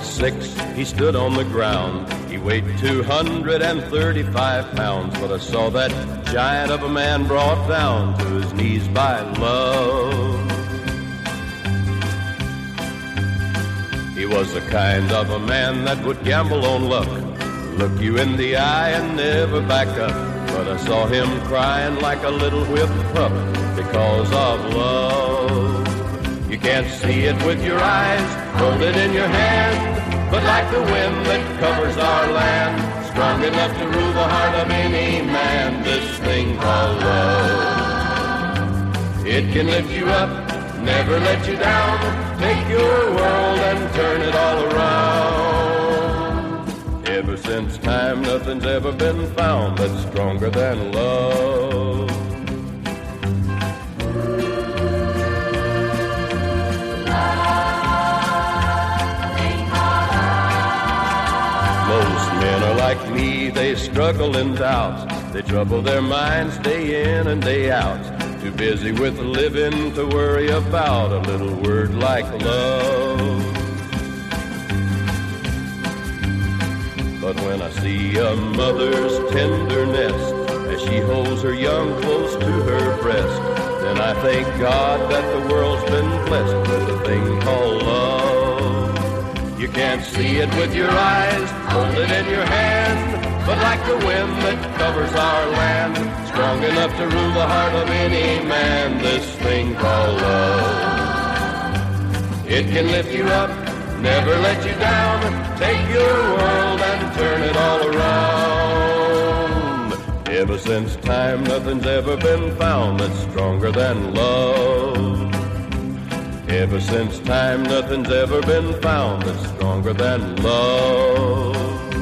6, he stood on the ground. He weighed 235 pounds, but I saw that giant of a man brought down to his knees by love. He was the kind of a man that would gamble on luck, look you in the eye and never back up. But I saw him crying like a little whipped pup because of love. You can't see it with your eyes, hold it in your hand, but like the wind that covers our land, strong enough to rule the heart of any man, this thing called love. It can lift you up, never let you down, take your world and turn it all around. Ever since time, nothing's ever been found that's stronger than love. Most men are like me, they struggle in doubt. They trouble their minds day in and day out. Too busy with living to worry about a little word like love. But when I see a mother's tenderness as she holds her young close to her breast, then I thank God that the world's been blessed with a thing called love. You can't see it with your eyes, hold it in your hand, but like the wind that covers our land, strong enough to rule the heart of any man, this thing called love. It can lift you up, never let you down, take your world and turn it all around. Ever since time, nothing's ever been found that's stronger than love. Ever since time, nothing's ever been found that's stronger than love.